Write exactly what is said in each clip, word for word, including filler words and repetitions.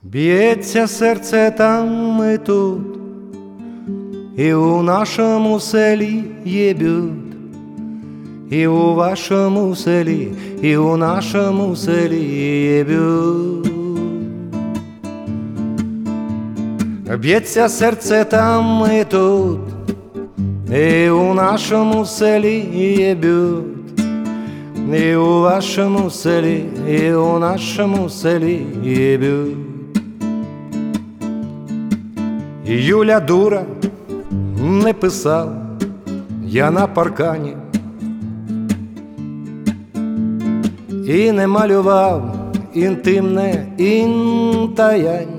Б'ється серце там і тут, і у нашому селі є б'ют, і у вашому селі, і у нашому селі є б'ют. Б'ється серце там і тут, і у нашому селі є б'ют, і у вашому селі, і у нашому селі є б'ют. Юля дура, не писав я на паркані і не малював інтимне інтаяння.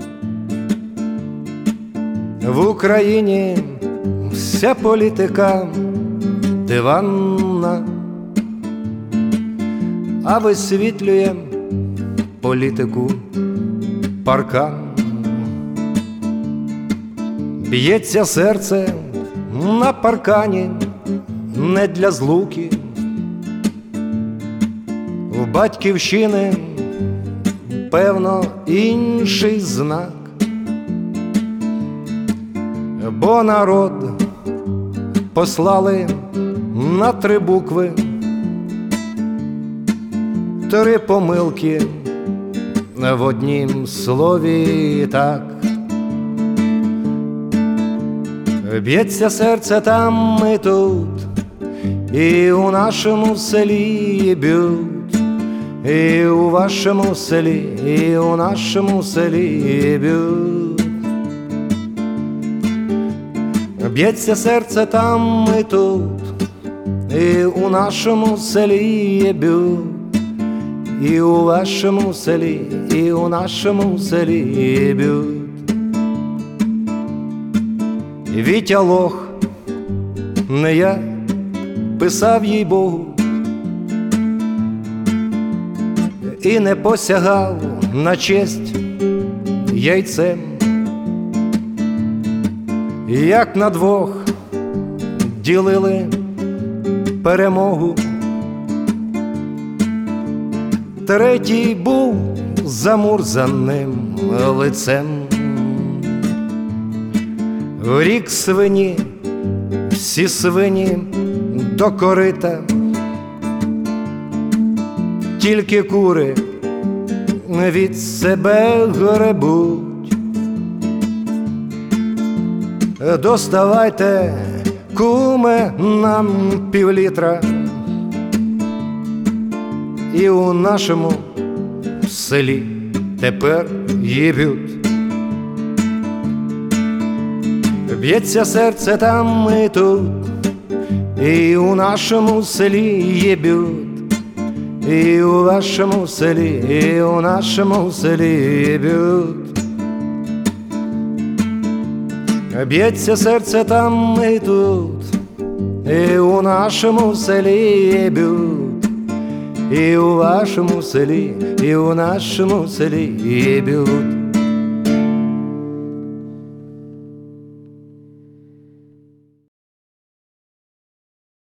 В Україні вся політика диванна, а висвітлює політику паркан. Б'ється серце на паркані не для злуки, в батьківщини, певно, інший знак, бо народ послали на три букви, три помилки в однім слові так. Б'ється серце там і тут, і у нашому селі є б'ют, і у вашому селі, і у нашому селі є б'ют. Б'ється серце там і тут, і у нашому селі є б'ют, і у вашому селі, і у нашому селі є б'ют. Вітя лох, не я писав, їй Богу, і не посягав на честь яйцем. Як на двох ділили перемогу, третій був замурзаним лицем. В рік свині, всі свині до корита, тільки кури від себе гребуть. Доставайте, куме, нам півлітра, і у нашому селі тепер є б'ют. Б'ється серце там і тут, і у нашому селі є б'ют, і у вашому селі, і у нашому селі є б'ют. Б'ється серце там і тут, і у нашому селі є б'ют, і у вашому селі, і у нашому селі є б'ют.